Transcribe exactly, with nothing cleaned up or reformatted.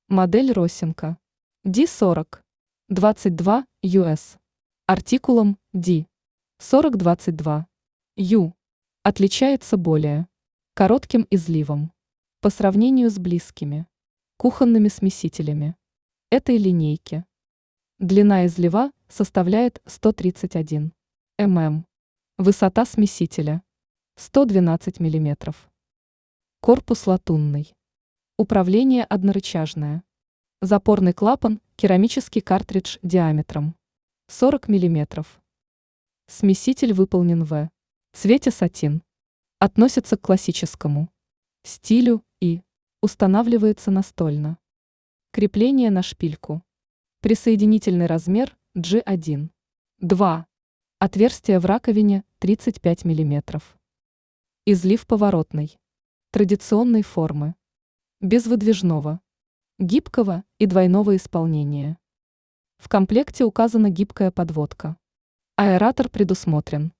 Модель Росинка. ди сорок двадцать два ю эс. Артикулом ди сорок двадцать два ю. Отличается более коротким изливом по сравнению с близкими кухонными смесителями этой линейки. Длина излива составляет сто тридцать один миллиметров. Высота смесителя сто двенадцать миллиметров. Корпус латунный. Управление однорычажное. Запорный клапан, керамический картридж диаметром сорок миллиметров. Смеситель выполнен в цвете сатин. Относится к классическому стилю и устанавливается настольно. Крепление на шпильку. Присоединительный размер джи один. два. Отверстие в раковине тридцать пять миллиметров. Излив поворотный. Традиционной формы. Без выдвижного, гибкого и двойного исполнения. В комплекте указана гибкая подводка. Аэратор предусмотрен.